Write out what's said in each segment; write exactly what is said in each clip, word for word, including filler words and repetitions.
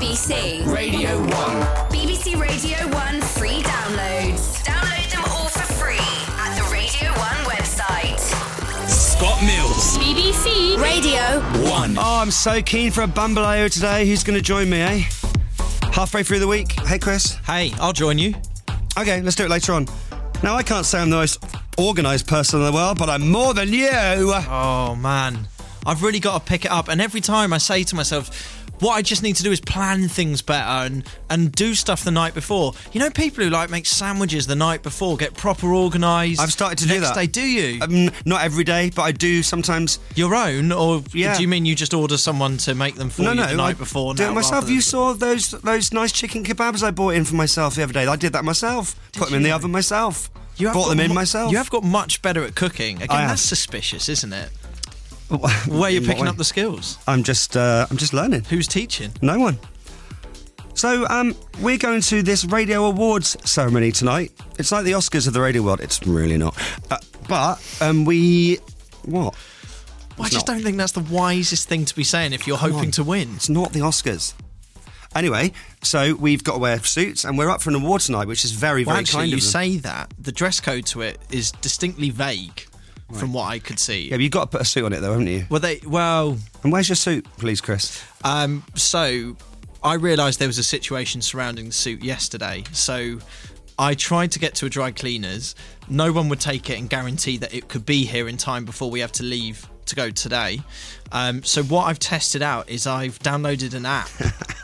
B C Radio one. B B C Radio one free downloads. Download them all for free at the Radio one website. Scott Mills. B B C Radio one. Oh, I'm so keen for a Bambaleo today. Who's going to join me, eh? Halfway through the week. Hey, Chris. Hey, I'll join you. Okay, let's do it later on. Now, I can't say I'm the most organised person in the world, but I'm more than you. Oh, man. I've really got to pick it up. And every time I say to myself, what I just need to do is plan things better and, and do stuff the night before. You know, people who like make sandwiches the night before, get proper organised. I've started to do next that. Day, do you? Um, not every day, but I do sometimes. Your own? Or Yeah. do you mean you just order someone to make them for No, you no, the night I before? do now, it myself. rather than- You saw those those nice chicken kebabs I bought in for myself the other day. I did that myself. Put them in you? the oven myself. You have Bought got them in mu- myself. You have got much better at cooking. Again, I have. that's suspicious, isn't it? Where you're In what picking way? up the skills. I'm just uh, I'm just learning. Who's teaching? No one. So, um, we're going to this Radio Awards ceremony tonight. It's like the Oscars of the radio world. It's really not. Uh, but, um, we... What? Well, I It's just not. don't think that's the wisest thing to be saying if you're hoping on. to win. It's not the Oscars. Anyway, so we've got to wear suits and we're up for an award tonight, which is very, Well, very actually, kind you of them. say that. The dress code to it is distinctly vague from what I could see. Yeah, but you've got to put a suit on it, though, haven't you? Well, they, well, And where's your suit, please, Chris? um, so I realised there was a situation surrounding the suit yesterday. So I tried to get to a dry cleaners. No one would take it and guarantee that it could be here in time before we have to leave to go today. Um, so what I've tested out is I've downloaded an app.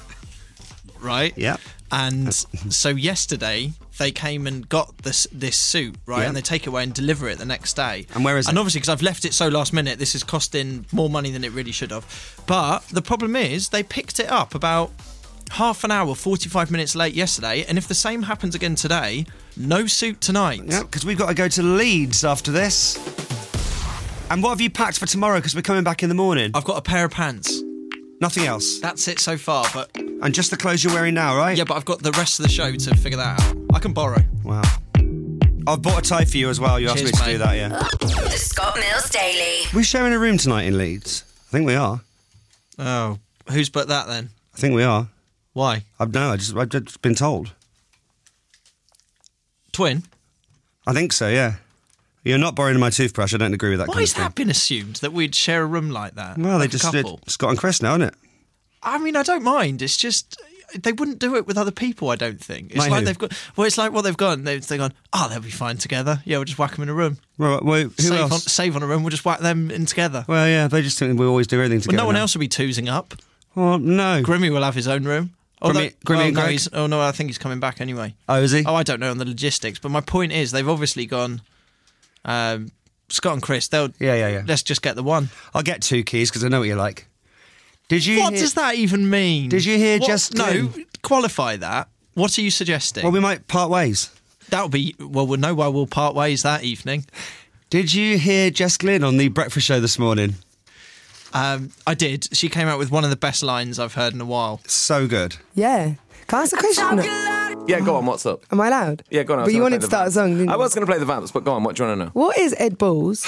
Right? Yeah. And so yesterday they came and got this this suit, right? Yeah. And they take it away and deliver it the next day. And where is And it? obviously, because I've left it so last minute, this is costing more money than it really should have. But the problem is they picked it up about half an hour, forty-five minutes late yesterday. And if the same happens again today, no suit tonight. Yeah, because we've got to go to Leeds after this. And what have you packed for tomorrow? Because we're coming back in the morning. I've got a pair of pants. Nothing else. That's it so far. But And just the clothes you're wearing now, right? yeah, but I've got the rest of the show to figure that out. I can borrow. Wow. I've bought a tie for you as well. You asked Cheers, me to mate. do that, yeah. The Scott Mills Daily. We're sharing a room tonight in Leeds. I think we are. Oh, who's but that then? I think we are. Why? I've no, I just I've just been told. Twin? I think so, yeah. You're not borrowing my toothbrush. I don't agree with that Why kind has of thing. that been assumed that we'd share a room like that? Well, they like a just did couple? Scott and Chris now, isn't it? I mean, I don't mind. It's just they wouldn't do it with other people. I don't think. It's Like like who? they've got. Well, it's like what they've gone. They've, they've gone. Oh, they'll be fine together. Yeah, we'll just whack them in a room. Well, well who save else? on save on a room. We'll just whack them in together. Well, yeah, they just think we always do everything Well, together. no one now. else will be toozing up. Well, no. Grimmy will have his own room. Although, Grimmy- Grimmy well, and no, Greg? he's, oh no, I think he's coming back anyway. Oh, is he? Oh, I don't know on the logistics, but my point is they've obviously gone. Um, Scott and Chris, they'll. Yeah, yeah, yeah. Let's just get the one. I'll get two keys because I know what you're like. Did you? What hear- does that even mean? Did you hear What- Jess No, Glynn? qualify that. What are you suggesting? Well, we might part ways. That'll be well. We'll know why we'll part ways that evening. Did you hear Jess Glynn on the breakfast show this morning? Um, I did. She came out with one of the best lines I've heard in a while. So good. Yeah. Can I ask a question? Yeah, go on, what's up? Am I allowed? Yeah, go on. I was But you gonna wanted play to the start a vamps. song, didn't you? I was going to play the vamps, but go on, what do you want to know? What is Ed Balls?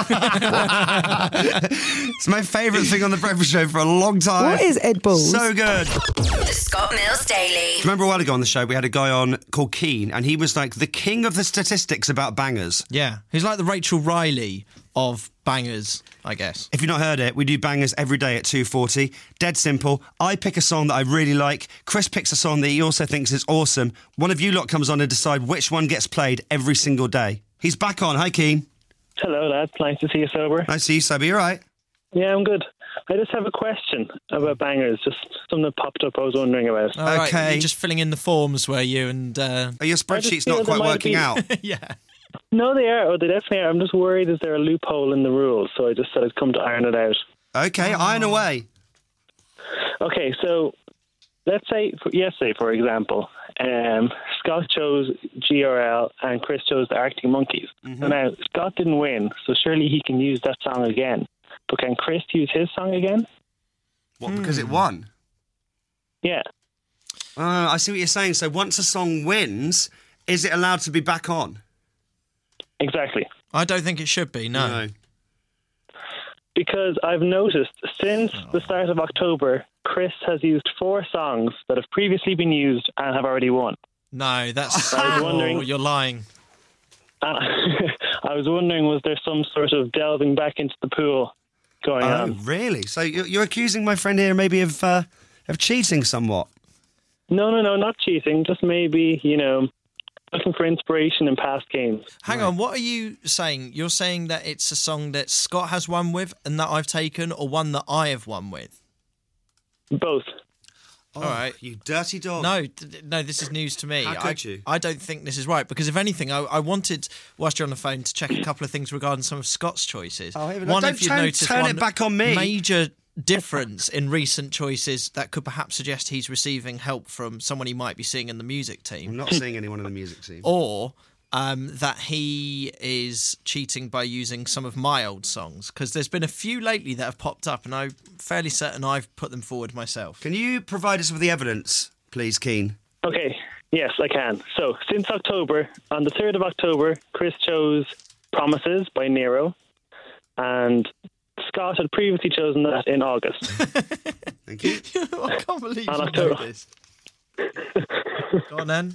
It's my favourite thing on the breakfast show for a long time. What is Ed Balls? So good. The Scott Mills Daily. Remember a while ago on the show, we had a guy on called Keane, and he was like the king of the statistics about bangers. Yeah, he's like the Rachel Riley of bangers, I guess. If you've not heard it, we do bangers every day at two forty. Dead simple. I pick a song that I really like. Chris picks a song that he also thinks is awesome. One of you lot comes on and decide which one gets played every single day. He's back on. Hi, Keane. Hello, lads. Nice to see you sober. Nice to see you, Sobe. You all right? Yeah, I'm good. I just have a question about bangers. Just something that popped up I was wondering about. All right, Okay. you're just filling in the forms, were you? And uh, Are your I spreadsheet's just feel not there quite might working be- out? yeah. No, they are. Oh, they definitely are. I'm just worried, is there a loophole in the rules? So I just said I'd come to iron it out. Okay, iron away. Okay, so let's say, for, yesterday, for example, um, Scott chose G R L and Chris chose the Arctic Monkeys. Mm-hmm. So now, Scott didn't win, so surely he can use that song again. But can Chris use his song again? What, because it won? Yeah. Uh, I see what you're saying. So once a song wins, is it allowed to be back on? Exactly. I don't think it should be, no. Because I've noticed since the start of October, Chris has used four songs that have previously been used and have already won. No, that's... I was oh, wondering- you're lying. And I was wondering, was there some sort of delving back into the pool going Oh, on? really? So you're, you're accusing my friend here maybe of uh, of cheating somewhat? No, no, no, not cheating. Just maybe, you know, looking for inspiration in past games. Hang on, what are you saying? You're saying that it's a song that Scott has won with and that I've taken, or one that I have won with? Both. Oh, All right. You dirty dog. No, th- no, this is news to me. How could I, you? I don't think this is right, because if anything, I, I wanted, whilst you're on the phone, to check a couple of things regarding some of Scott's choices. Oh, here we go. One, Don't if you've turn- noticed turn one it back on me. major difference in recent choices that could perhaps suggest he's receiving help from someone he might be seeing in the music I'm team, not seeing anyone in the music team. or um, that he is cheating by using some of my old songs, because there's been a few lately that have popped up, and I'm fairly certain I've put them forward myself. Can you provide us with the evidence, please, Keane? Okay, yes, I can. So, since October, on the third of October, Chris chose Promises by Nero, and Scott had previously chosen that in August. Thank you. I can't believe On you October. know this. Go on then.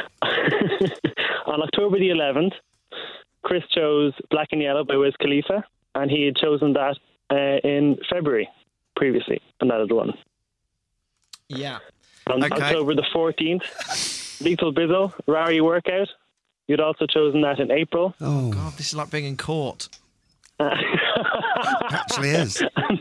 On October the eleventh, Chris chose Black and Yellow by Wiz Khalifa, and he had chosen that uh, in February previously, and that had won. Yeah. On Okay. October the fourteenth, Lethal Bizzle, Rari Workout. You'd also chosen that in April. Oh, God, this is like being in court. actually is.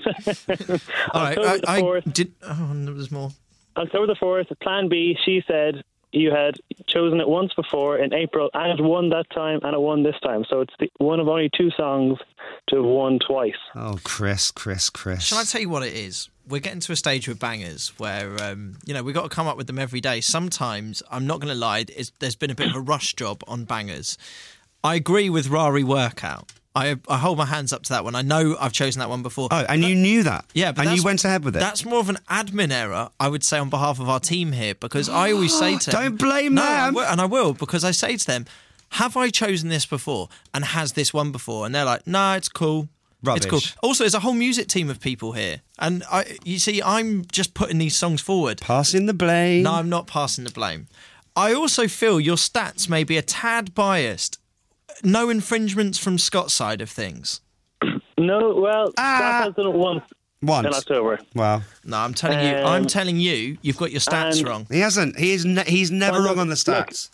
All right, October the I, I fourth. did. Oh, there was more. October the fourth, Plan B, She Said, you had chosen it once before in April, and it won that time, and it won this time. So it's the, one of only two songs to have won twice. Oh, Chris, Chris, Chris. Shall I tell you what it is? We're getting to a stage with bangers where, um, you know, we've got to come up with them every day. Sometimes, I'm not going to lie, it's, there's been a bit of a rush job on bangers. I agree with Rari Workout. I I hold my hands up to that one. I know I've chosen that one before. Oh, and you knew that? Yeah, but and you that's- went ahead with it? That's more of an admin error, I would say, on behalf of our team here, because I always say to them... Don't blame no, I them. will, and I will, because I say to them, have I chosen this before, and has this one before? And they're like, no, it's cool. Rubbish. It's cool. Also, there's a whole music team of people here, and I, you see, I'm just putting these songs forward. Passing the blame. No, I'm not passing the blame. I also feel your stats may be a tad biased. No infringements from Scott's side of things. No, well, Ah. Scott has done it once Once. in October. Wow. No, I'm telling you, Um, I'm telling you, you've got your stats and- wrong. He hasn't. He is ne- he's never Well, wrong on the look, stats.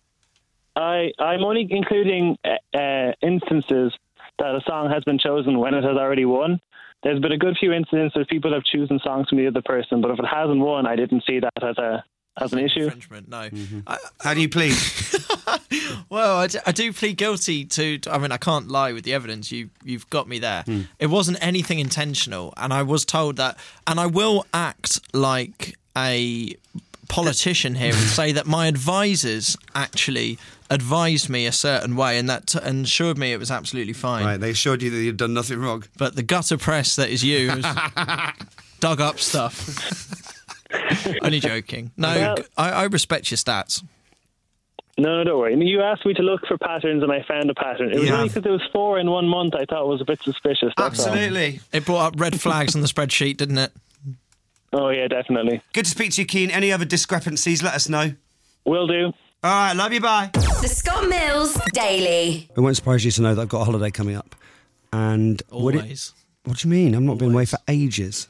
I, I'm only including uh, uh, instances that a song has been chosen when it has already won. There's been a good few instances where people have chosen songs from the other person, but if it hasn't won, I didn't see that as a as an issue. Infringement, no. I, How do you plead? well, I do, I do plead guilty to, to. I mean, I can't lie with the evidence. You, you've got me there. It wasn't anything intentional, and I was told that. And I will act like a politician here and say that my advisors actually advised me a certain way, and that t- and assured me it was absolutely fine. Right, they assured you that you'd done nothing wrong. But the gutter press that is you has dug up stuff. Only joking. No, Well- I, I respect your stats. No, no, don't worry. You asked me to look for patterns, and I found a pattern. It was Yeah. only because there was four in one month I thought it was a bit suspicious. That's all. Absolutely. It brought up red flags on the spreadsheet, didn't it? Oh, yeah, definitely. Good to speak to you, Keane. Any other discrepancies, let us know. Will do. All right, love you, bye. The Scott Mills Daily. It won't surprise you to know that I've got a holiday coming up. And would it, Always. what do you mean? I've not been away for ages.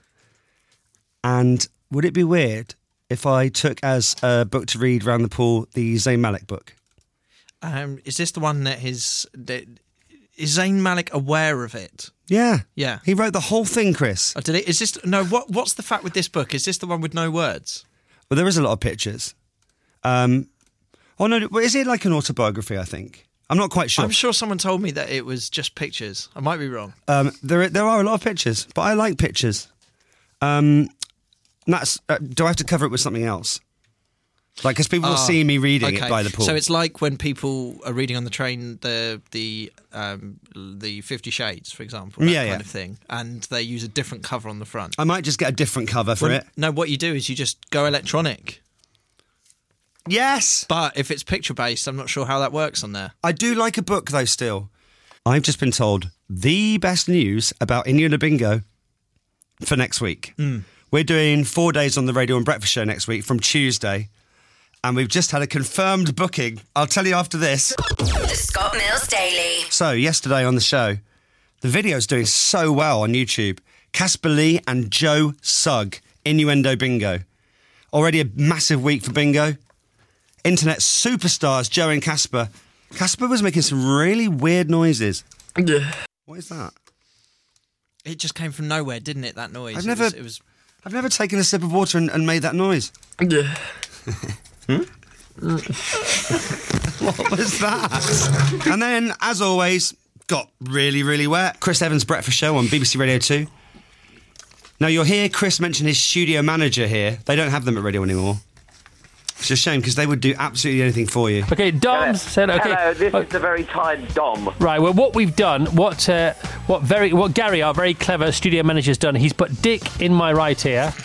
And would it be weird if I took as a book to read round the pool the Zayn Malik book? Um, is this the one that his... That, is Zayn Malik aware of it? Yeah. Yeah. He wrote the whole thing, Chris. Or did it? Is this... No, what? what's the fact with this book? Is this the one with no words? Well, there is a lot of pictures. Um, oh, no, well, is it like an autobiography, I think? I'm not quite sure. I'm sure someone told me that it was just pictures. I might be wrong. Um, there, there are a lot of pictures, but I like pictures. Um, that's. Uh, do I have to cover it with something else? Like, because people will Ah, see me reading okay. it by the pool. So it's like when people are reading on the train the the um, the Fifty Shades, for example, that Yeah, kind yeah. of thing, and they use a different cover on the front. I might just get a different cover for Well, it. No, what you do is you just go electronic. Yes, But if it's picture based, I'm not sure how that works on there. I do like a book though. Still, I've just been told the best news about India Bingo for next week, Hmm. We're doing four days on the Radio and Breakfast Show next week from Tuesday. And we've just had a confirmed booking. I'll tell you after this. The Scott Mills Daily. So, yesterday on the show, the video's doing so well on YouTube. Casper Lee and Joe Sugg, Innuendo Bingo. Already a massive week for bingo. Internet superstars Joe and Casper. Casper was making some really weird noises. What is that? It just came from nowhere, didn't it, that noise? I've It never, was- It was... I've never taken a sip of water and, and made that noise. Hmm? What was that? And then, as always, got really, really wet. Chris Evans' Breakfast Show on B B C Radio two. Now, you'll hear Chris mention his studio manager here. They don't have them at radio anymore. It's a shame, because they would do absolutely anything for you. Okay, Dom said, okay. Hello, this oh, is the very tired Dom. Right, well, what we've done, what uh, what very, what Gary, our very clever studio manager's done, he's put Dick in my right ear.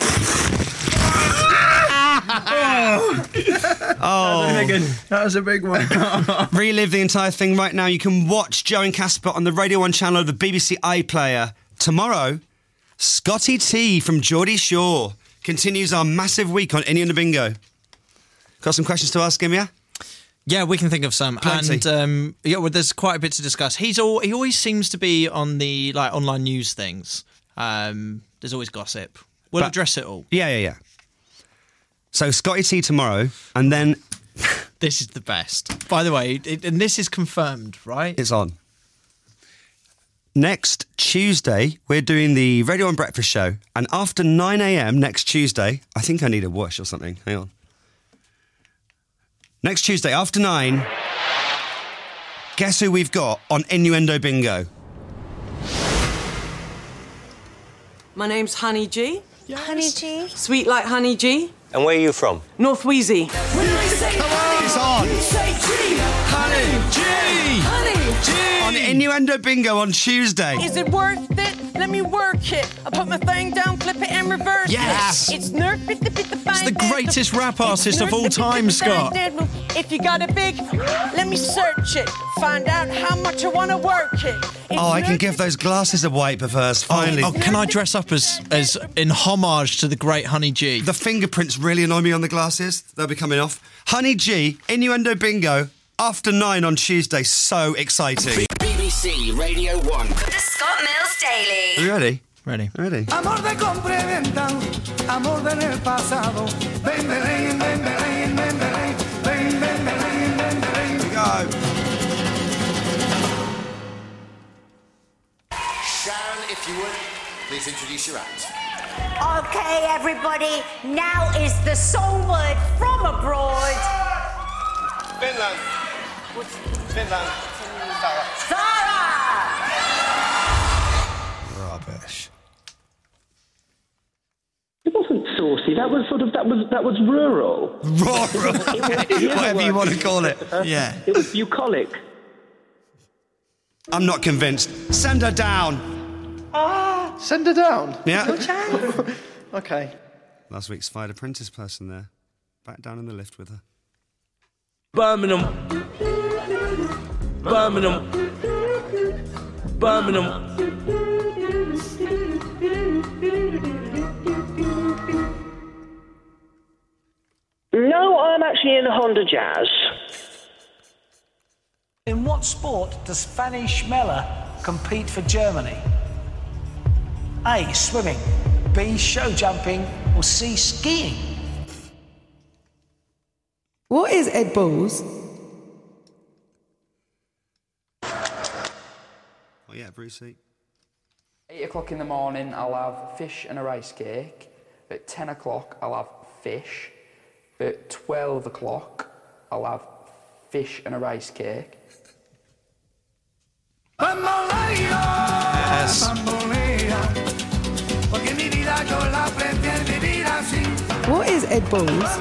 Oh, That was a big one. relive the entire thing right now. You can watch Joe and Casper on the Radio one channel of the B B C iPlayer. Tomorrow, Scotty T from Geordie Shore continues our massive week on Innuendo Bingo. Got some questions to ask him, yeah? Yeah, we can think of some. Plenty. And um, yeah, well, there's quite a bit to discuss. He's all he always seems to be on the like online news things. Um, there's always gossip. We'll But- address it all. Yeah, yeah, yeah. So Scotty T tomorrow, and then This is the best. By the way, it, and this is confirmed, right? it's on. Next Tuesday, we're doing the Radio one Breakfast Show, and after nine a.m. next Tuesday, I think I need a whoosh or something. Hang on. Next Tuesday, after nine, guess who we've got on Innuendo Bingo? My name's Honey G. Honey G. Sweet like Honey G. And where are you from? North Wheezy. It's on! Honey G! Honey G! On Innuendo Bingo on Tuesday. Is it worth it? Let me work it. I put my thing down, flip it and reverse Yes! it. It's nerf it, the bit the It's the greatest rap artist of all time, Scott. If you got a big, let me search it. Find out how much I want to work it. It's Oh, I can nerf give those glasses a wipe of hers, finally. Oh, can I dress up as as in homage to the great Honey G? The fingerprints really annoy me on the glasses. They'll be coming off. Honey G, Innuendo Bingo, after nine on Tuesday. So exciting. B B C Radio one. The Scott Mills Daily. Are you ready? Ready? Ready? Amor de compra y venta, amor del pasado. Ven, Belén, ven, Belén, ven, Belén, ven, ven, Belén, ven, Belén. Go. Sharon, if you would, please introduce your act. Okay, everybody, now is the song word from abroad. Finland. Finland. Zara! Rubbish. It wasn't saucy. That was sort of that was that was rural. Rural. Whatever you want to call it. Yeah. It was bucolic. I'm not convinced. Send her down. Send her down. Yeah. Okay. Last week's Fired Apprentice person there. Back down in the lift with her. Birmingham. Birmingham. Birmingham. No, I'm actually in a Honda Jazz. In what sport does Fanny Schmeller compete for Germany? A. Swimming. B. Show jumping. Or C. Skiing? What is Ed Balls? Oh, yeah, Brucey. Eight o'clock in the morning, I'll have fish and a rice cake. At ten o'clock, I'll have fish. At twelve o'clock, I'll have fish and a rice cake. Yes. What is Ed Balls?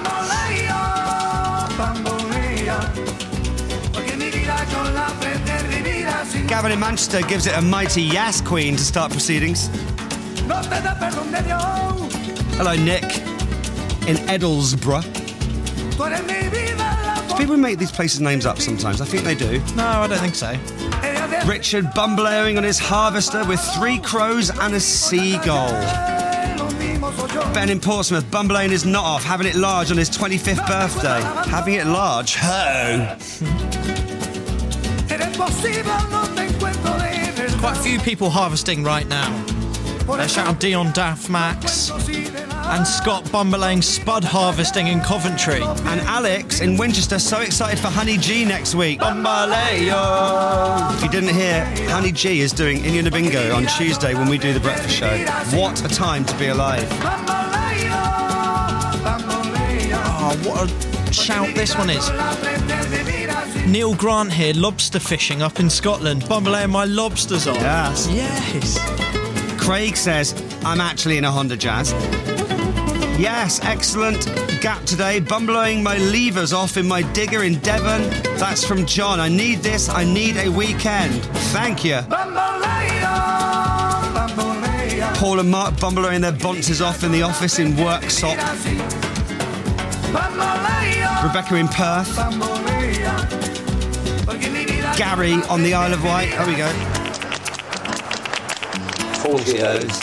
Gavin in Manchester gives it a mighty yes, Queen, to start proceedings. Hello, Nick in Edlesborough. Do people make these places' names up sometimes? I think they do. No, I don't think so. Richard bumbleowing on his harvester with three crows and a seagull. Ben in Portsmouth, Bumbleone is not off, having it large on his twenty-fifth birthday. Having it large? Ho! Quite a few people harvesting right now. Let's shout out Dion Daft Max and Scott Bumbleone spud harvesting in Coventry. And Alex in Winchester, so excited for Honey G next week. Bumbaleo! If you didn't hear, Honey G is doing Indian Bingo on Tuesday when we do the breakfast show. What a time to be alive. Oh, what a shout this one is. Neil Grant here, lobster fishing up in Scotland. Bumbleone, my lobster's on. Yes. Yes. Craig says, I'm actually in a Honda Jazz. Yes, excellent gap today. Bumbleoing my levers off in my digger in Devon. That's from John. I need this. I need a weekend. Thank you. Paul and Mark bumbleoing their bonces off in the office in Worksop. Rebecca in Perth. Gary on the Isle of Wight. There we go. Forty-eight.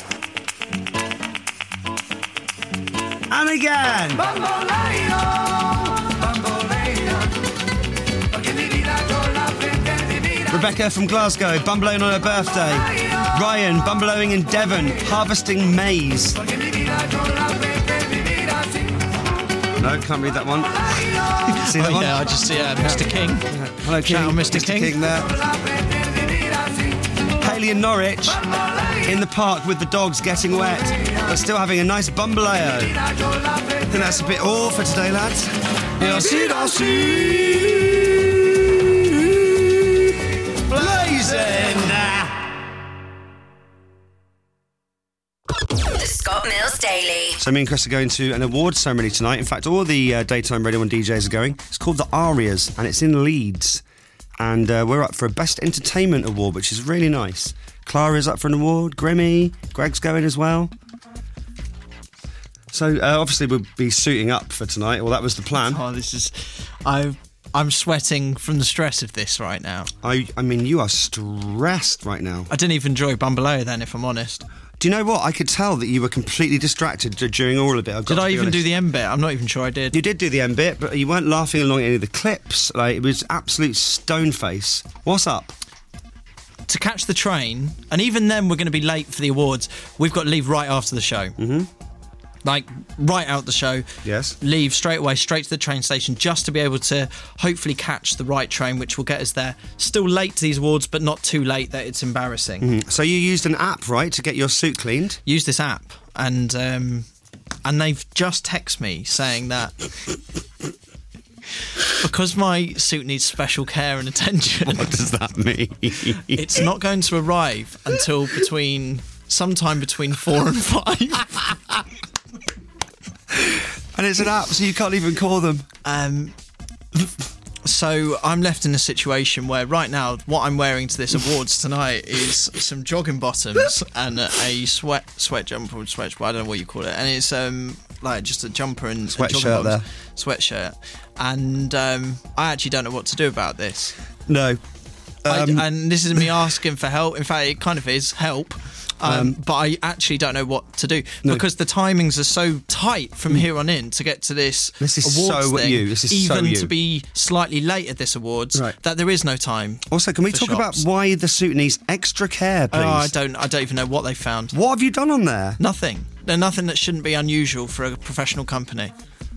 And again. Rebecca from Glasgow, bumbleoing on her birthday. Ryan, bumbleoing in Devon, harvesting maize. No, can't read that one. You can see that oh, one. Yeah, I just see uh, Mister King. Yeah. Hello, King. Shout out Mister Mister King. King there. Haley in Norwich, in the park with the dogs getting wet, but still having a nice bumbaleo. I think that's a bit all for today, lads. Merci, merci. Blazing. The Scott Mills Daily. So me and Chris are going to an awards ceremony tonight. In fact, all the uh, daytime Radio one D Js are going. It's called the Arias, and it's in Leeds. And uh, we're up for a Best Entertainment Award, which is really nice. Clara's up for an award, Grimmy, Greg's going as well. So uh, obviously we'll be suiting up for tonight. Well, that was the plan. Oh, this is... I, I'm sweating from the stress of this right now. I, I mean, you are stressed right now. I didn't even enjoy Bumbaleo then, if I'm honest. Do you know what? I could tell that you were completely distracted during all of it. I've got Did to I be even honest. do the end bit? I'm not even sure I did. You did do the end bit, but you weren't laughing along at any of the clips. Like, it was absolute stone face. What's up? To catch the train, and even then we're going to be late for the awards, we've got to leave right after the show. Mm-hmm. Like, right out the show. Yes. Leave straight away, straight to the train station, just to be able to hopefully catch the right train, which will get us there. Still late to these awards, but not too late that it's embarrassing. Mm-hmm. So you used an app, right, to get your suit cleaned? Use this app, and um, and they've just texted me saying that because my suit needs special care and attention. What does that mean? It's not going to arrive until between sometime between four and five. And it's an app, so you can't even call them. Um, so I'm left in a situation where right now what I'm wearing to this awards tonight is some jogging bottoms and a, a sweat sweat jumper, sweat. I don't know what you call it, and it's um like just a jumper and Sweatshirt there. Sweatshirt, and um, I actually don't know what to do about this. No. Um, I, and this is me asking for help. In fact, it kind of is help. Um, um, but I actually don't know what to do no. because the timings are so tight from here on in to get to this, this is awards so thing, you. This is even so you. to be slightly late at this awards, right. that there is no time. Also, can we talk shops. about why the suit needs extra care, please? Oh, I don't. I don't even know what they found. What have you done on there? Nothing. There's nothing that shouldn't be unusual for a professional company.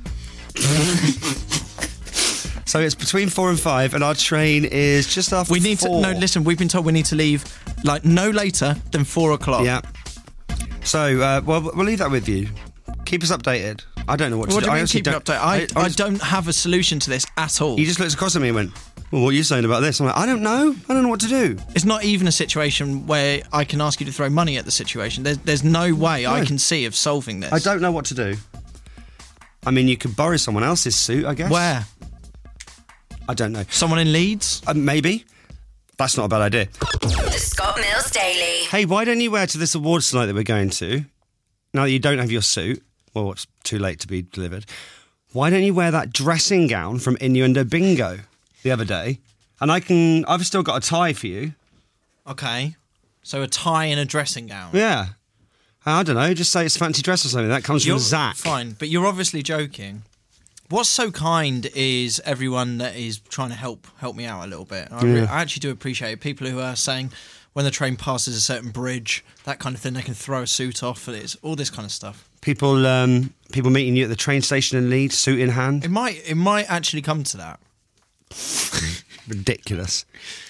So it's between four and five, and our train is just after. We need four. to. No, listen. We've been told we need to leave like no later than four o'clock. Yeah. So, uh, well, we'll leave that with you. Keep us updated. I don't know what, what to do. do. You I mean keep it updated? I, I, I, I don't have a solution to this at all. He just looked across at me and went, well, what are you saying about this? I'm like, I don't know. I don't know what to do. It's not even a situation where I can ask you to throw money at the situation. There's, there's no way no. I can see of solving this. I don't know what to do. I mean, you could borrow someone else's suit, I guess. Where? I don't know. Someone in Leeds? Uh, maybe. That's not a bad idea. The Scott Mills Daily. Hey, why don't you wear to this awards tonight that we're going to? Now that you don't have your suit, well, it's too late to be delivered. Why don't you wear that dressing gown from Innuendo Bingo the other day? And I can, I've still got a tie for you. Okay. So a tie and a dressing gown. Yeah. I don't know, just say it's fancy dress or something. That comes You're, from Zach. Fine, but you're obviously joking. What's so kind is everyone that is trying to help help me out a little bit. I, re- Yeah. I actually do appreciate it. People who are saying when the train passes a certain bridge, that kind of thing, they can throw a suit off. And it's all this kind of stuff. People um, people meeting you at the train station in Leeds, suit in hand. It might it might actually come to that. Ridiculous.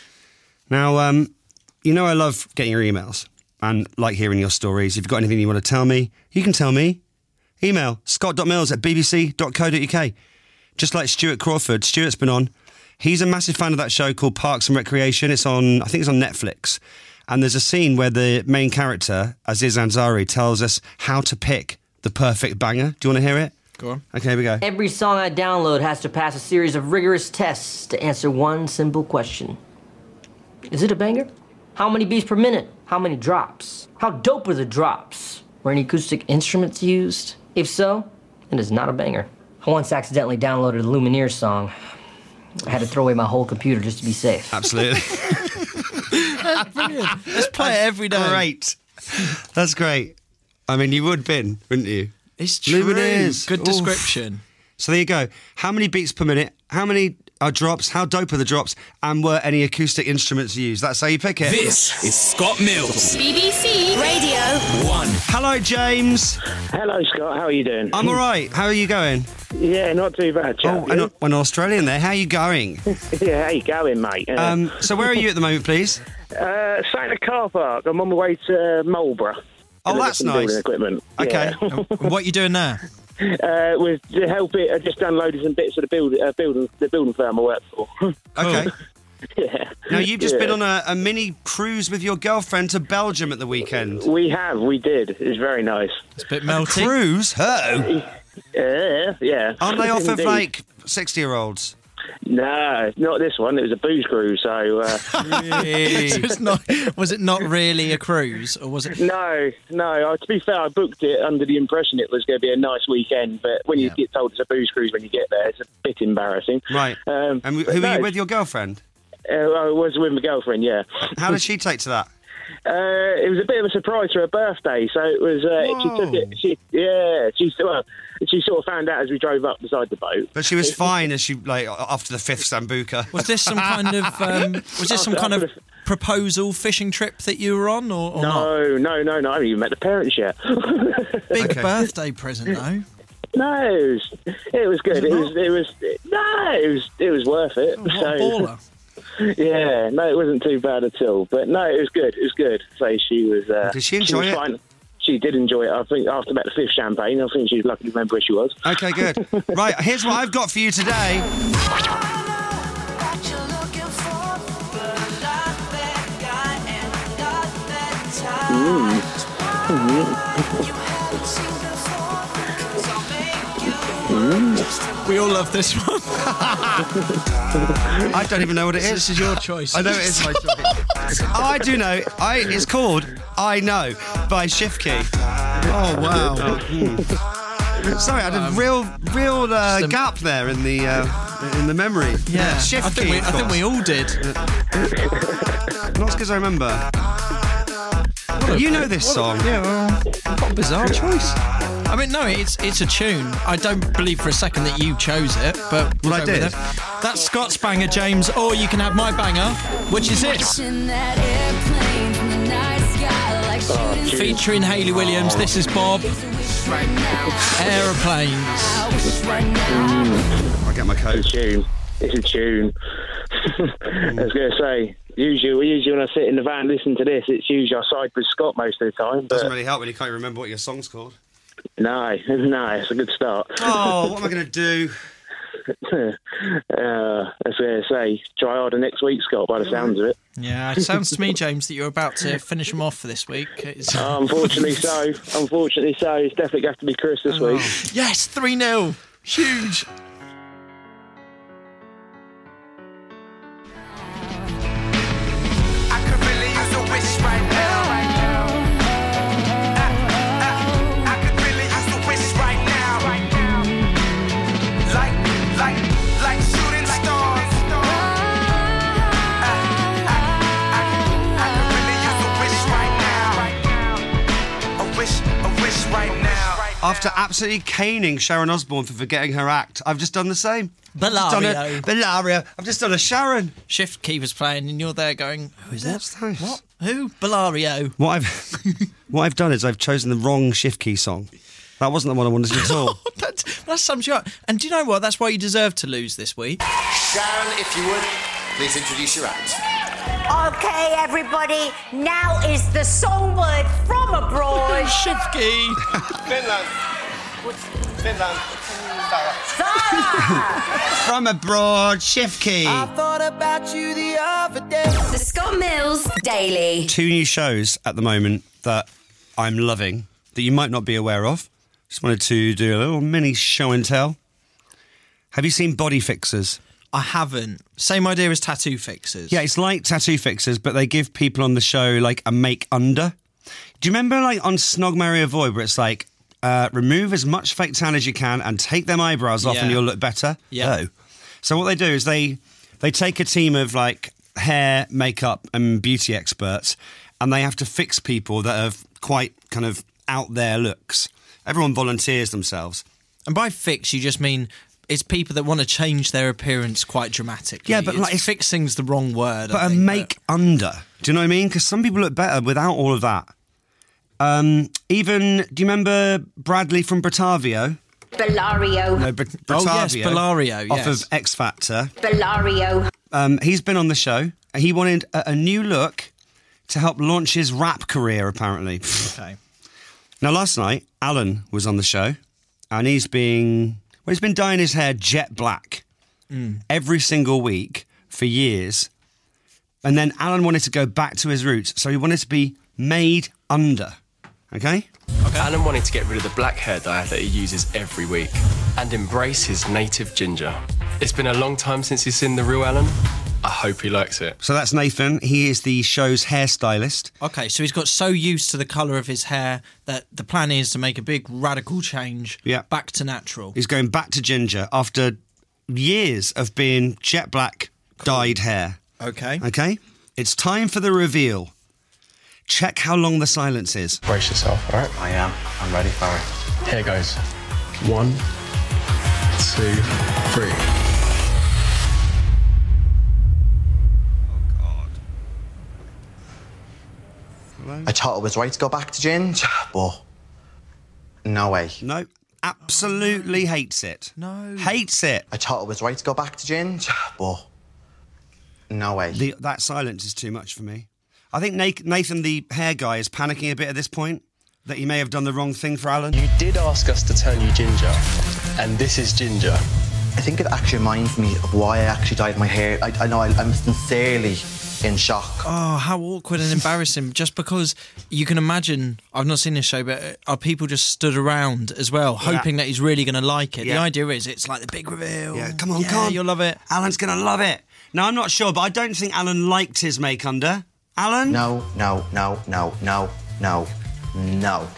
Now, um, you know I love getting your emails and like hearing your stories. If you've got anything you want to tell me, you can tell me. Email scott dot mills at b b c dot co dot u k. Just like Stuart Crawford. Stuart's been on. He's a massive fan of that show called Parks and Recreation. It's on, I think it's on Netflix. And there's a scene where the main character, Aziz Ansari, tells us how to pick the perfect banger. Do you want to hear it? Go on. Okay, here we go. Every song I download has to pass a series of rigorous tests to answer one simple question. Is it a banger? How many beats per minute? How many drops? How dope are the drops? Were any acoustic instruments used? If so, then it's not a banger. I once accidentally downloaded a Lumineers song. I had to throw away my whole computer just to be safe. Absolutely. That's brilliant. Let's play it every day. Great. That's great. I mean, you would bin, wouldn't you? It's true. Lumineers. Good Oof. description. So there you go. How many beats per minute? How many are drops? How dope are the drops? And were any acoustic instruments used? That's how you pick it. This is Scott Mills. B B C Radio One. Hello, James. Hello, Scott. How are you doing? I'm all right. How are you going? Yeah, not too bad, chap. Oh, an, an Australian there. How are you going? Yeah, how you going, mate? Uh, Um, so where are you at the moment, please? uh, sat in a car park. I'm on my way to Marlborough. Oh, To look at that's some nice. building equipment. Okay. Yeah. And what are you doing there? uh, was to help it. I just downloaded some bits of the build, uh, building, the building firm I work for. Okay. yeah. Now, you've just Yeah. been on a, a mini cruise with your girlfriend to Belgium at the weekend. We have, we did. It was very nice. It's a bit melty. Cruise? Oh. Yeah, yeah. Aren't they off of, Indeed. like, sixty-year-olds? No, not this one. It was a booze cruise, so... Uh, So it's not, was it not really a cruise, or was it? No, no. Uh, to be fair, I booked it under the impression it was going to be a nice weekend, but when you get told it's a booze cruise when you get there, it's a bit embarrassing. Right. Um, And who but were no, you with, your girlfriend? Uh, I was with my girlfriend, yeah. How did she take to that? Uh, it was a bit of a surprise for her birthday, so it was. Uh, she took it. She, yeah, she well, she sort of found out as we drove up beside the boat. But she was fine as she, like, after the fifth Sambuca. Was this some kind of um, was this some kind of proposal fishing trip that you were on, or, or not? No, no, no, no. I haven't even met the parents yet. Big Okay. birthday present though. No, it was, it was good. It was, it was, no, it was, it was worth it. Oh, what a So- baller. Yeah, no, it wasn't too bad at all. But no, it was good. It was good. So she was. Uh, Did she enjoy was it? Fine. She did enjoy it. I think after about the fifth champagne, I think she's lucky to remember where she was. Okay, good. Right, here's what I've got for you today. Mm. We all love this one. I don't even know what it is. This is your choice. I know it is my choice. Oh, I do know. I It's called I Know by Shift Key. Oh, wow. Sorry, I had a real, real uh, gap there in the uh, in the memory. Yeah, Shift I think, Key. we, of I think course. we all did. Not as good as I remember. You know this song. Yeah, well, what a bizarre choice. I mean, no, it's it's a tune. I don't believe for a second that you chose it, but we'll Well, I go with did. it. That's Scott's banger, James, or you can have my banger, which is this. Oh, Featuring Hayley Williams, this is Bob. Aeroplanes. I'll get my It's a coat. tune. It's a tune. I was going to say, usually, usually when I sit in the van and listen to this, it's usually I side with Scott most of the time. But Doesn't really help when you can't remember what your song's called. no, no, it's a good start. Oh, what am I going to do? uh, I was going to say, try harder next week, Scott, by the sounds of it. Yeah, it sounds to me, James, that you're about to finish them off for this week. It's- Uh, unfortunately so. Unfortunately so. It's definitely going to have to be Chris this week. Yes, three nil. Huge. I could really use a wish right now. I, I, I could really use a wish right now. Like, like, like shooting stars. I, I, I, I could really use a wish right now. A wish. After absolutely caning Sharon Osbourne for forgetting her act, I've just done the same. Bellario. Bellario. I've just done a Sharon. Shift key was playing and you're there going, who is that? What's that? What? Who? Bellario. What I've what I've done is I've chosen the wrong Shift Key song. That wasn't the one I wanted to at all. that, that sums you up. And do you know what? That's why you deserve to lose this week. Sharon, if you would, please introduce your act. Okay, everybody, now is the song word from abroad. Shift key. Finland. Finland. From abroad, Shift Key. I thought about you the other day. The Scott Mills Daily. Two new shows at the moment that I'm loving that you might not be aware of. Just wanted to do a little mini show and tell. Have you seen Body Fixers? I haven't. Same idea as Tattoo Fixers. Yeah, it's like Tattoo Fixers, but they give people on the show like a make under. Do you remember like on Snog, Marry, Avoid where it's like, uh, remove as much fake tan as you can and take them eyebrows off Yeah. and you'll look better? Yeah. Oh. So what they do is they they take a team of like hair, makeup and beauty experts and they have to fix people that have quite kind of out there looks. Everyone volunteers themselves. And by fix, you just mean it's people that want to change their appearance quite dramatically. Yeah, but it's, like it's, fixing's the wrong word. But I a think, make under. Do you know what I mean? Because some people look better without all of that. Um, even, do you remember Bradley from Bratavio? Bellario. No, Br- Oh, yes, Bratavio. Bellario, Off yes. of X Factor. Bellario. Um, he's been on the show. He wanted a, a new look to help launch his rap career, apparently. Okay. Now, last night, Alan was on the show, and he's being... Well, he's been dyeing his hair jet black Mm. every single week for years. And then Alan wanted to go back to his roots, so he wanted to be made under. Okay? Okay. Alan wanted to get rid of the black hair dye that he uses every week and embrace his native ginger. It's been a long time since he's seen the real Alan. I hope he likes it. So that's Nathan. He is the show's hairstylist. Okay, so he's got so used to the colour of his hair that the plan is to make a big radical change Yeah. back to natural. He's going back to ginger after years of being jet black, dyed hair. Okay. Okay? It's time for the reveal. Check how long the silence is. Brace yourself, all right? I am. I'm ready for it. Here goes. One, two, three. I thought it was right to go back to Ginge, but no way. No, absolutely hates it. No. Hates it. I thought it was right to go back to Ginge, but no way. The, that silence is too much for me. I think Na- Nathan, the hair guy, is panicking a bit at this point, that he may have done the wrong thing for Alan. You did ask us to turn you ginger, and this is ginger. I think it actually reminds me of why I actually dyed my hair. I, I know I, I'm sincerely in shock. Oh, how awkward and embarrassing. Just because you can imagine, I've not seen this show, but are people just stood around as well, hoping that he's really going to like it? Yeah. The idea is it's like the big reveal. Yeah, come on, Yeah, come on. You'll love it. Alan's going to love it. Now, I'm not sure, but I don't think Alan liked his make under. Alan? No, no, no, no, no, no, no.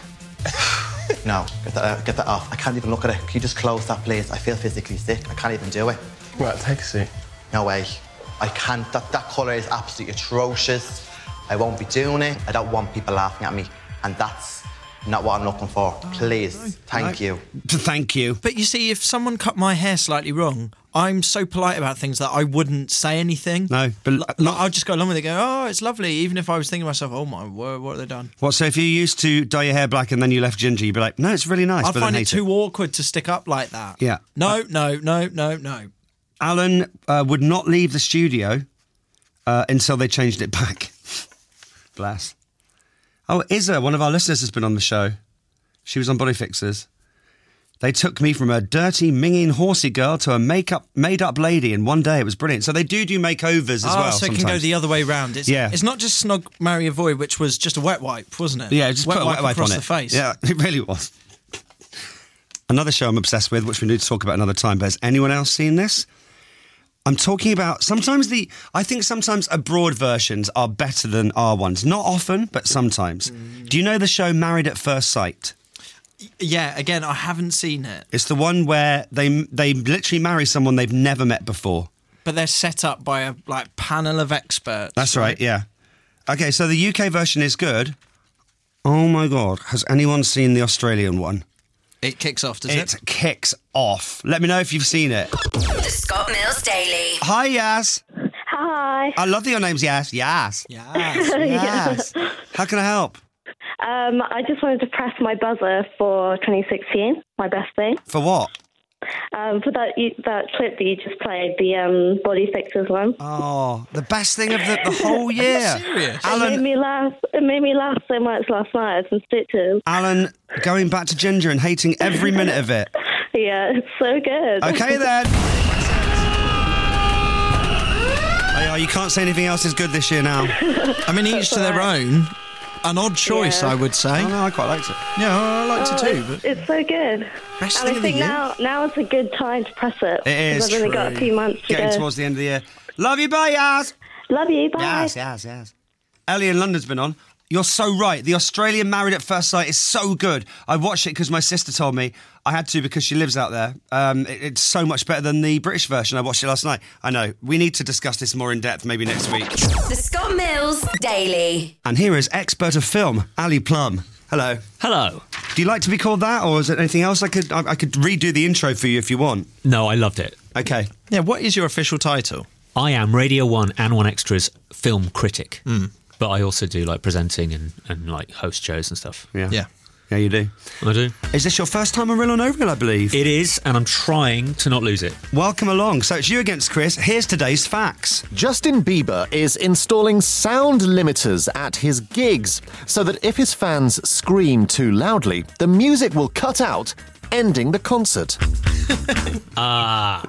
No, get that, uh, get that off. I can't even look at it. Can you just close that, please? I feel physically sick. I can't even do it. Right, take a seat. No way. I can't. That, that colour is absolutely atrocious. I won't be doing it. I don't want people laughing at me. And that's not what I'm looking for. Please. Thank No. you. Thank you. But you see, if someone cut my hair slightly wrong, I'm so polite about things that I wouldn't say anything. No, but Like, like, I'll just go along with it, go, oh, it's lovely. Even if I was thinking to myself, oh my word, what have they done? What, so if you used to dye your hair black and then you left ginger, you'd be like, no, it's really nice, I but find then it hate too awkward to stick up like that. Yeah. No, no, no, no, no. Alan uh, would not leave the studio uh, until they changed it back. Bless. Oh, Izza, one of our listeners, has been on the show. She was on Body Fixers. They took me from a dirty, minging, horsey girl to a make-up, made-up lady in one day. It was brilliant. So they do do makeovers as oh, well. so it sometimes. can go the other way round. It's, Yeah. It's not just Snog, Marry, Avoid, which was just a wet wipe, wasn't it? Yeah, just wet put a wet wipe across on the it. face. Yeah, it really was. Another show I'm obsessed with, which we need to talk about another time. But has anyone else seen this? I'm talking about sometimes the. I think sometimes abroad versions are better than our ones. Not often, but sometimes. Mm. Do you know the show Married at First Sight? Yeah, again, I haven't seen it. It's the one where they they literally marry someone they've never met before. But they're set up by a like panel of experts. That's right, yeah. Okay, so the U K version is good. Oh my God, has anyone seen the Australian one? It kicks off, does it? It kicks off. Let me know if you've seen it. The Scott Mills Daily. Hi, Yas. Hi. I love that your name's Yas. Yas. Yas. Yas. How can I help? Um, I just wanted to press my buzzer for twenty sixteen, my best thing. For what? Um, for that you, that clip that you just played, the um, Body Fixers one. Oh, the best thing of the, the whole year. Serious? It made me laugh. It made me laugh so much last night. I can stick to. Alan going back to Ginger and hating every minute of it. Yeah, it's so good. Okay then. Oh, you can't say anything else is good this year now. I mean, each to their own. An odd choice, Yeah. I would say. Oh, no, I quite liked it. Yeah, I liked Oh, it too. it's, But it's so good. Best and thing I of the think year. now now is a good time to press it. It is Because I've only got a true. few months to Getting go. towards the end of the year. Love you, bye, Yas. Love you. Bye. Yes, yes, yes. Ellie in London's been on. You're so right. The Australian Married at First Sight is so good. I watched it because my sister told me I had to because she lives out there. Um, it, it's so much better than the British version. I watched it last night. I know. We need to discuss this more in depth maybe next week. The Scott Mills Daily. And here is expert of film, Ali Plum. Hello. Hello. Do you like to be called that, or is it anything else? I could I, I could redo the intro for you if you want. No, I loved it. Okay. Yeah, what is your official title? I am Radio one and One Extra's film critic. Mm. But I also do like presenting and, and like host shows and stuff. Yeah. Yeah. Yeah, you do. I do. Is this your first time on Real or No Real, I believe? It is, and I'm trying to not lose it. Welcome along. So it's you against Chris. Here's today's facts. Justin Bieber is installing sound limiters at his gigs so that if his fans scream too loudly, the music will cut out, ending the concert. Ah.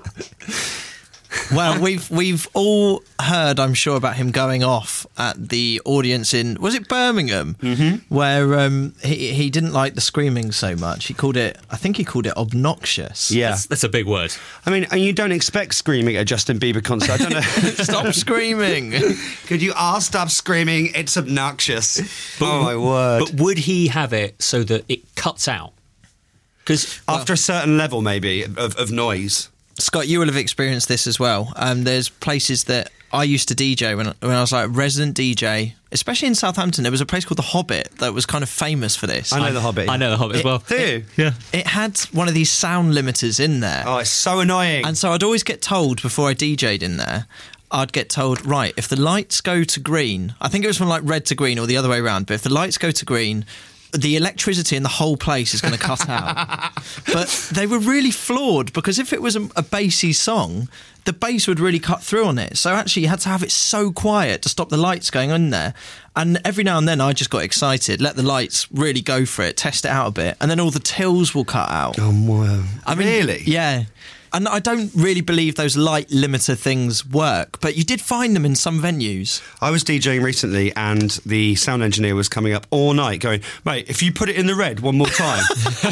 Well, we've we've all heard, I'm sure, about him going off at the audience in, was it Birmingham, mm-hmm. where um, he he didn't like the screaming so much. He called it, I think he called it obnoxious. Yeah. That's, that's a big word. I mean, and you don't expect screaming at a Justin Bieber concert. I don't know. Stop screaming. Could you all stop screaming? It's obnoxious. But, oh, my word. But would he have it so that it cuts out? Because after well, a certain level, maybe, of, of noise. Scott, you will have experienced this as well. Um, there's places that I used to D J when, when I was like resident D J, especially in Southampton. There was a place called The Hobbit that was kind of famous for this. I know I, The Hobbit. I know The Hobbit it, as well. Do you? It, yeah. It had one of these sound limiters in there. Oh, it's so annoying. And so I'd always get told before I D J'd in there, I'd get told, right, if the lights go to green, I think it was from like red to green or the other way around, but if the lights go to green, the electricity in the whole place is going to cut out. But they were really flawed because if it was a, a bassy song, the bass would really cut through on it. So actually you had to have it so quiet to stop the lights going on there. And every now and then I just got excited, let the lights really go for it, test it out a bit, and then all the tills will cut out. Oh, wow. I mean, really? Yeah. And I don't really believe those light limiter things work, but you did find them in some venues. I was DJing recently and the sound engineer was coming up all night going, mate, if you put it in the red one more time,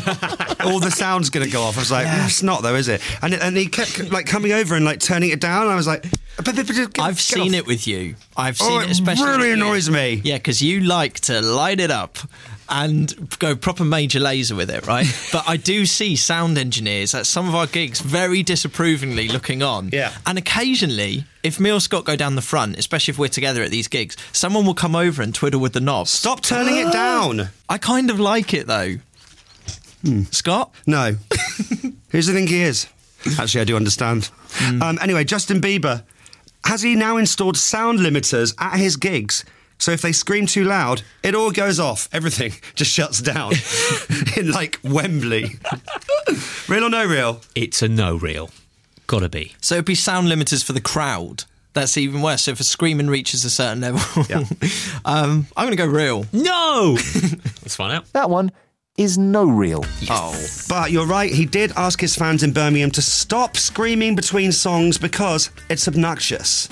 all the sound's going to go off. I was like, yeah. It's not though, is it? And, and he kept like coming over and like turning it down. And I was like, but, but, but, get, I've get seen off. it with you. I've seen oh, it especially. It really annoys me. Yeah, because you like to light it up and go proper major laser with it, right? But I do see sound engineers at some of our gigs very disapprovingly looking on. Yeah. And occasionally, if me or Scott go down the front, especially if we're together at these gigs, someone will come over and twiddle with the knob. Stop turning it down. I kind of like it, though. Hmm. Scott? No. Who does he think he is? Actually, I do understand. Mm. Um, anyway, Justin Bieber, has he now installed sound limiters at his gigs? So if they scream too loud, it all goes off. Everything just shuts down in, like, Wembley. Real or no real? It's a no real. Gotta be. So it'd be sound limiters for the crowd. That's even worse. So if a screaming reaches a certain level, yeah. um, I'm going to go real. No! Let's find out. That one is no real. Yes. Oh. But you're right, he did ask his fans in Birmingham to stop screaming between songs because it's obnoxious.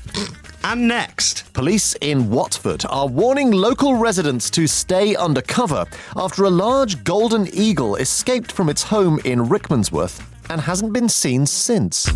And next, police in Watford are warning local residents to stay undercover after a large golden eagle escaped from its home in Rickmansworth and hasn't been seen since.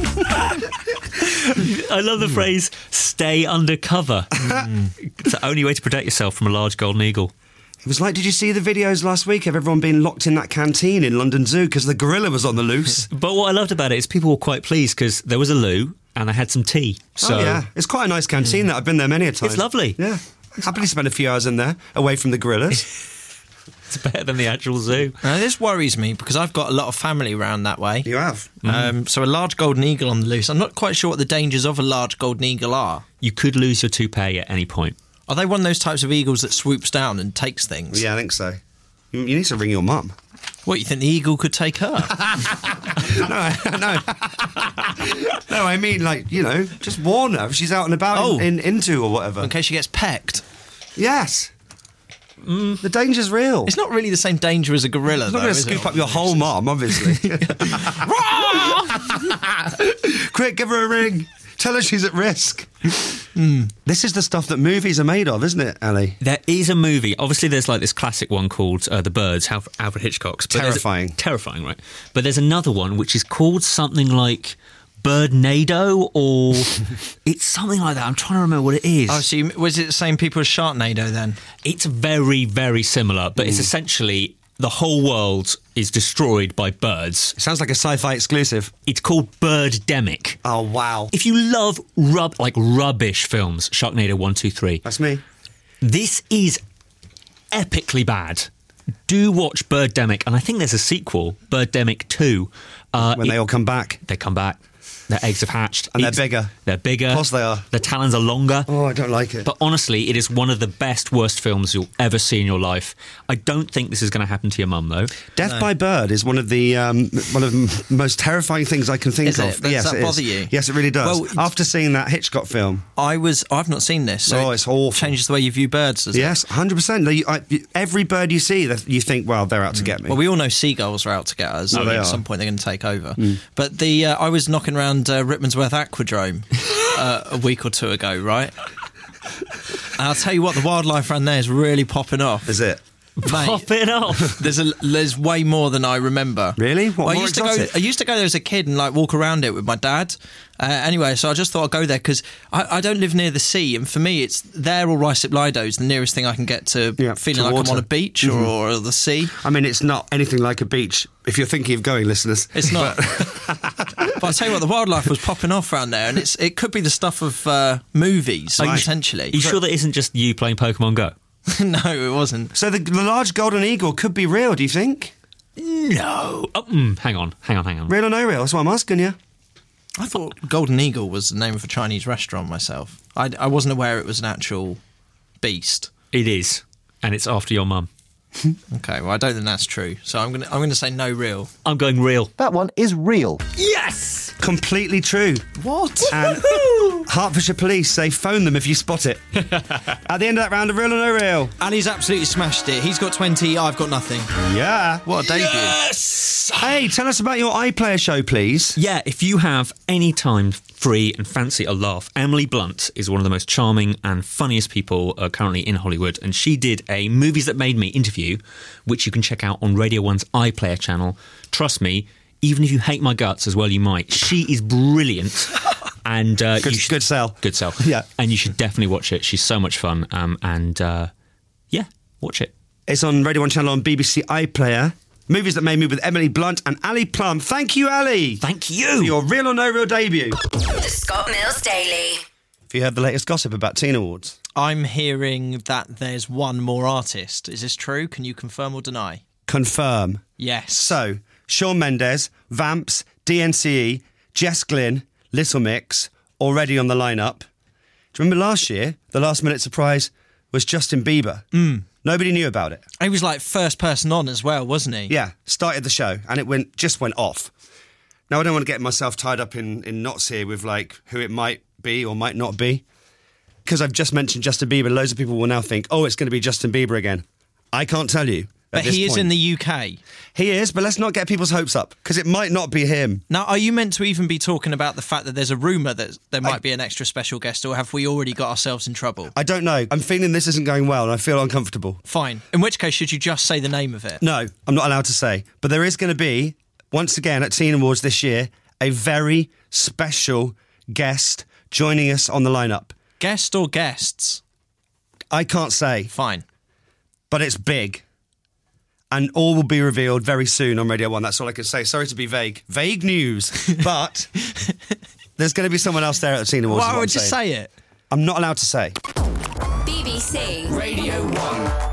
I love the phrase, stay undercover. Mm. It's the only way to protect yourself from a large golden eagle. It was like, did you see the videos last week of everyone being locked in that canteen in London Zoo because the gorilla was on the loose? But what I loved about it is people were quite pleased because there was a loo and they had some tea. So oh, yeah. It's quite a nice canteen. Mm. That I've been there many a time. It's lovely. Yeah. Happily spend a few hours in there, away from the gorillas. It's better than the actual zoo. Now, this worries me because I've got a lot of family around that way. You have? Um, so a large golden eagle on the loose. I'm not quite sure what the dangers of a large golden eagle are. You could lose your toupee at any point. Are they one of those types of eagles that swoops down and takes things? Yeah, I think so. You you need to ring your mum. What, you think the eagle could take her? no, no. No, I mean, like, you know, just warn her if she's out and about Oh. in, in into or whatever. In case she gets pecked. Yes. Mm, the danger's real. It's not really the same danger as a gorilla, It's though, not going to is it? scoop up your whole mum, obviously. Quick, give her a ring. Tell her she's at risk. Mm. This is the stuff that movies are made of, isn't it, Ali? There is a movie. Obviously, there's like this classic one called uh, The Birds, Alfred, Alfred Hitchcock's. But there's a- Terrifying. terrifying, right? But there's another one which is called something like Birdnado, or it's something like that. I'm trying to remember what it is. Oh, so you, was it the same people as Sharknado then? It's very, very similar, but it's essentially the whole world is destroyed by birds. It sounds like a sci-fi exclusive. It's called Birdemic. Oh, wow. If you love rub like rubbish films, Sharknado one, two, three. That's me. This is epically bad. Do watch Birdemic, and I think there's a sequel, Birdemic two. Uh, When it- they all come back. They come back. Their eggs have hatched. And they're It's- bigger. They're bigger. Of course they are. Their talons are longer. Oh, I don't like it. But honestly, it is one of the best, worst films you'll ever see in your life. I don't think this is going to happen to your mum, though. Death No. by bird is one of the um, one of the m- most terrifying things I can think Is of. it? Does yes, that it is. bother you? Yes, it really does. Well, it's- After seeing that Hitchcock film, I was. I've not seen this. So oh, it's awful. Changes the way you view birds, does it? Yes, one hundred percent. You- I- you- Every bird you see, that you think, well, they're out to get me. Well, we all know seagulls are out to get us. Oh, I mean, they at are. some point, they're going to take over. Mm. But the uh, I was knocking around uh, Rickmansworth Aquadrome uh, a week or two ago, right? And I'll tell you what, the wildlife around there is really popping off. Is it? Mate, Pop it off. There's a there's way more than I remember. Really? What, Well, I more used to go. exotic? I used to go there as a kid and like walk around it with my dad. Uh, anyway, so I just thought I'd go there because I, I don't live near the sea, and for me, it's there or Ruislip Lido is the nearest thing I can get to Yeah, feeling to like water. I'm on a beach Mhm. or, or the sea. I mean, it's not anything like a beach. If you're thinking of going, listeners, It's not. But I'll tell you what, the wildlife was popping off around there, and it's it could be the stuff of uh, movies, Are you- potentially. Are you sure that isn't just you playing Pokemon Go? No, it wasn't. So the, the large golden eagle could be real, do you think? No. Oh, mm, hang on, hang on, hang on. Real or no real? That's what I'm asking you. I thought Golden Eagle was the name of a Chinese restaurant myself. I, I wasn't aware it was an actual beast. It is, and it's after your mum. Okay, well, I don't think that's true. So I'm gonna I'm gonna say no real. I'm going real. That one is real. Yes! Completely true. What? And Hertfordshire Police say phone them if you spot it. At the end of that round of real or no real. Ali's absolutely smashed it. He's got twenty, I've got nothing. Yeah. What a debut. Yes! Hey, tell us about your iPlayer show, please. Yeah, if you have any time free and fancy a laugh, Emily Blunt is one of the most charming and funniest people uh, currently in Hollywood, and she did a Movies That Made Me interview, which you can check out on Radio one's iPlayer channel. Trust me, even if you hate my guts as well, you might. She is brilliant. And uh, Good, you should, good sell. good sell. Yeah. And you should definitely watch it. She's so much fun. Um, and uh, yeah, watch it. It's on Radio one channel on B B C iPlayer. Movies That Made Me with Emily Blunt and Ali Plum. Thank you, Ali. Thank you. For your real or no real debut. The Scott Mills Daily. Have you heard the latest gossip about Teen Awards? I'm hearing that there's one more artist. Is this true? Can you confirm or deny? Confirm. Yes. So, Shawn Mendes, Vamps, D N C E, Jess Glynn, Little Mix, already on the lineup. Do you remember last year, the last minute surprise was Justin Bieber? Mm. Nobody knew about it. He was like first person on as well, wasn't he? Yeah, started the show and it went just went off. Now, I don't want to get myself tied up in, in knots here with like who it might be or might not be. Because I've just mentioned Justin Bieber, loads of people will now think, oh, it's going to be Justin Bieber again. I can't tell you. But he is in the U K. He is, but let's not get people's hopes up, because it might not be him. Now, are you meant to even be talking about the fact that there's a rumour that there might I- be an extra special guest, or have we already got ourselves in trouble? I don't know. I'm feeling this isn't going well and I feel uncomfortable. Fine. In which case, should you just say the name of it? No, I'm not allowed to say. But there is going to be, once again at Teen Awards this year, a very special guest joining us on the lineup. Guest or guests? I can't say. Fine. But it's big. And all will be revealed very soon on Radio one. That's all I can say. Sorry to be vague. Vague news. But there's going to be someone else there at the Teen Awards. is Why what would I'm you saying. say it? I'm not allowed to say. B B C Radio one.